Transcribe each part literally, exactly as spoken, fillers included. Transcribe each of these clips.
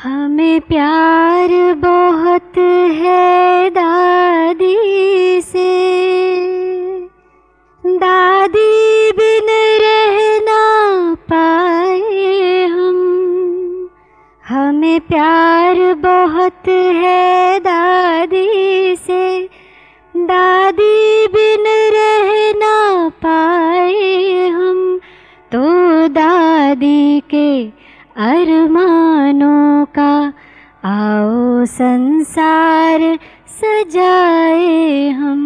हमें प्यार बहुत है दादी से, दादी बिन रह ना पाए हम। हमें प्यार बहुत है दादी से, दादी बिन रह ना पाए हम। तो दादी के अरमानों का आओ संसार सजाए हम।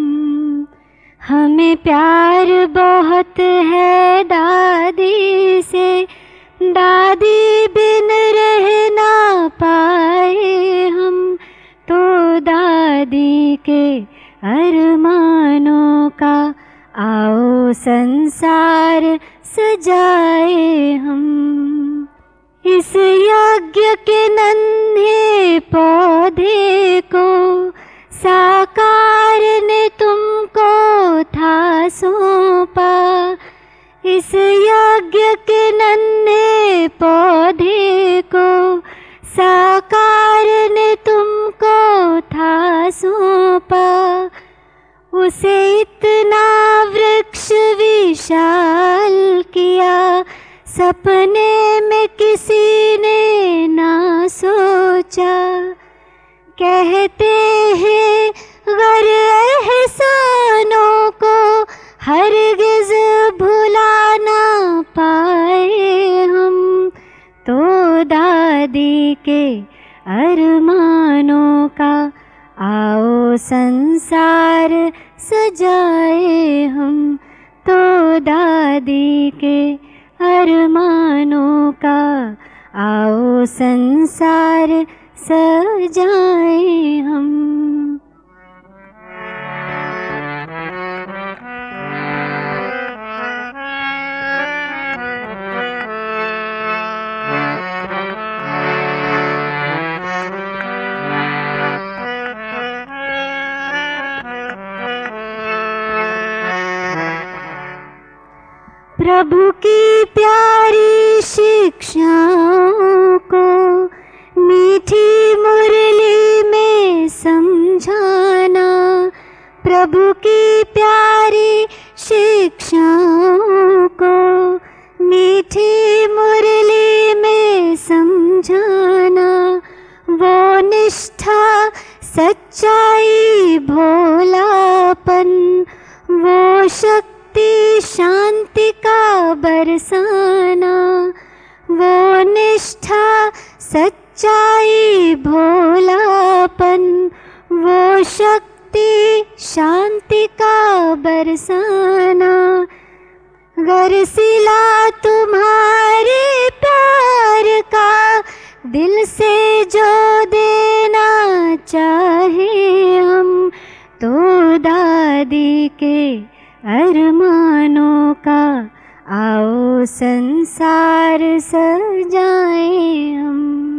हमें प्यार बहुत है दादी से, दादी बिन रह ना पाए हम। तो दादी के अरमानों का आओ संसार सजाए हम। इस यज्ञ के नन्हे पौधे को साकार ने तुमको था सौंपा। इस यज्ञ के नन्हे पौधे को साकार ने तुमको था सौंपा। उसे इतना वृक्ष विशाल किया, सपने में किसी ने ना सोचा। कहते हैं गर एहसानों को हरगिज़ भुला ना पाए हम। तो दादी के अरमानों का आओ संसार सजाए हम। तो दादी के अरमानों का आओ संसार सजाए हम। प्रभु की प्यारी शिक्षाओं को मीठी मुरली में समझाना। प्रभु की प्यारी शिक्षाओं को मीठी मुरली में समझाना। वो निष्ठा सच्चाई भोलापन, वो शक्ति शांति का बरसाना। वो निष्ठा सच्चाई भोलापन, वो शक्ति शांति का बरसाना। गर सिला तुम्हारे प्यार का दिल से जो देना चाहे हम। तो दादी के अरमानों का आओ संसार सजाए हम।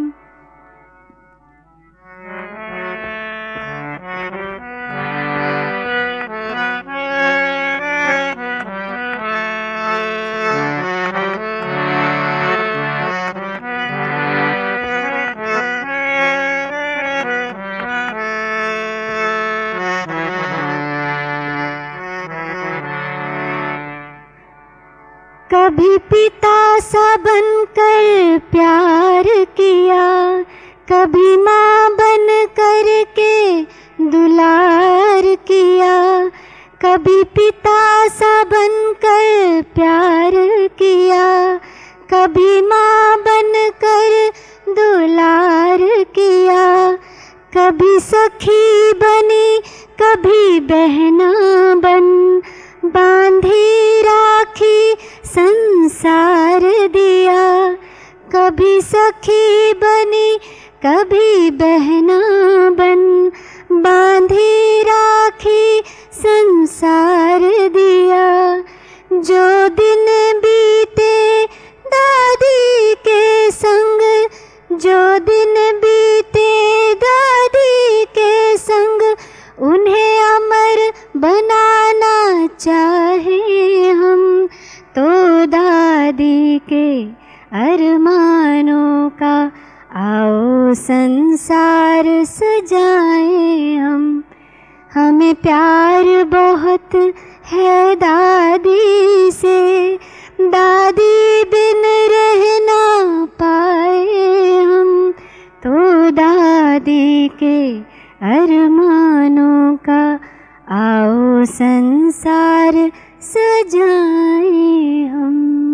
कभी पिता सा बनकर प्यार किया, कभी माँ बन कर के दुलार किया। कभी पिता सा बनकर प्यार किया, कभी माँ बन कर दुलार किया। कभी सखी बनी, कभी बहना बन, बांधी राखी संसार दिया। कभी सखी बनी, कभी बहना बन, बांधी राखी संसार दिया। जो दिन बीते दादी के संग, जो दिन बीते दादी के संग, उन्हें अमर बनाना चाहे हम। तो दादी के अरमानों का आओ संसार सजाएं हम, हमें प्यार बहुत है दादी से, दादी बिन रह ना पाए हम, तो दादी के अरमानों का आओ संसार सजाएं हम।